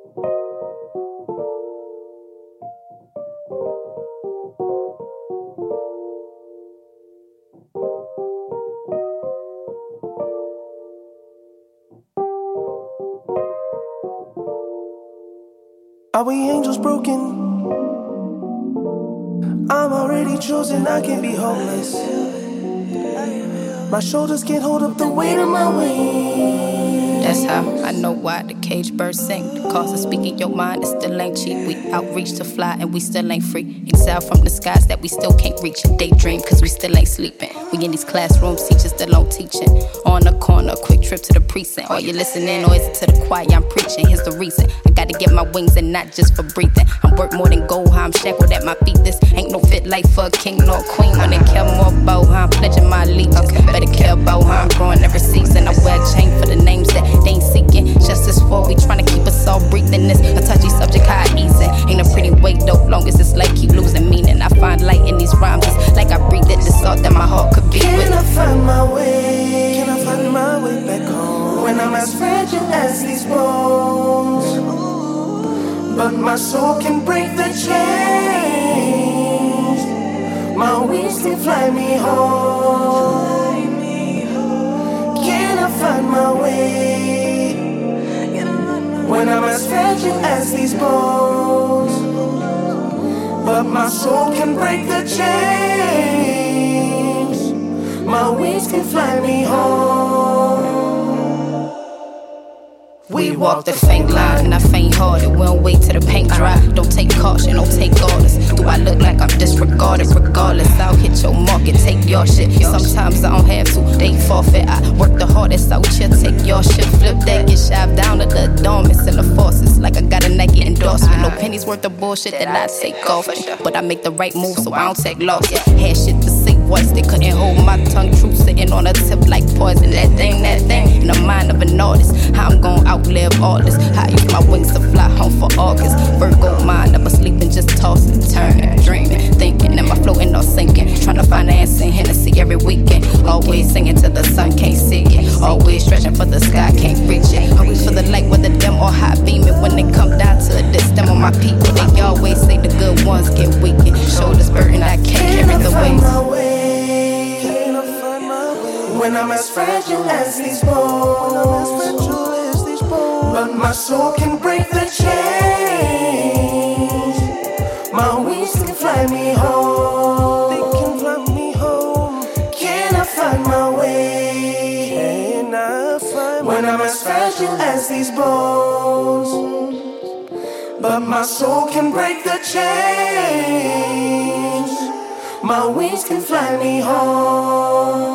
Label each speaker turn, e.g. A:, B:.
A: Are we angels broken? I'm already chosen, I can't be hopeless. My shoulders can't hold up the weight of my wings.
B: That's how I know why the cage birds sing. The cost of speaking your mind is still ain't cheap. We outreach to fly and we still ain't free. Exile from the skies that we still can't reach. Daydream cause we still ain't sleeping. We in these classrooms, teachers still on teaching. On the corner, quick trip to the precinct. Are you listening or is it to the choir I'm preaching? Here's the reason. I gotta get my wings and not just for breathing. I'm worth more than gold, how I'm shackled at my feet. This ain't no fit life for a king nor a queen. When they care more about how I'm pledging my allegiance. Better care about how I'm growing every season. I wear a chain for the names that they ain't seeking. Justice for we tryna keep us all breathing. This a touchy subject, how I ease it. Ain't a pretty way though, long as this life keep losing meaning. I find light in these rhymes, it's like I breathe it. This thought that my heart could be with.
A: Can I find my way? Can I find my way back home? When I'm as fragile as these bones, but my soul can break the chains. My wings can fly me home. Can I find my way? When I'm as fragile as these bones, but my soul can break the chains. My wings can fly me home.
B: We walk the faint line and I faint hearted. We don't wait till the paint dry. Don't take caution, don't take orders. Do I look like I'm disregarded? Regardless, I'll hit your market, take your shit. Sometimes I don't have to, they forfeit. I work the hardest out here, take your shit. Flip that, get shoved down to the dormants and the forces. Like I got a Nike endorsement. No pennies worth of bullshit that I take off. But I make the right move so I don't take loss. Had shit to say once, they couldn't hold my tongue. Truth sitting on a tip like poison. That thing in the mind of an artist. How I'm gon' outlive all this. How I use my wings to fly home for August. Virgo mind, never sleeping, just tossing, turning, dreaming, thinking. Am I floating or sinking? Trying to find an answer in Hennessy every weekend. Always singing till the sun can't see it. Always stretching for the sky, can't reach it. Always for the light, whether dim or high beaming. When they come down to this, them on my people. They always say the good ones get weakened. Shoulders burden, I can't carry the weight.
A: When I'm as fragile as these bones, but my soul can break the chains. My wings can fly me home. They can fly me home. Can I find my way? Can I find when I'm as fragile as these bones, but my soul can break the chains. My wings can fly me home.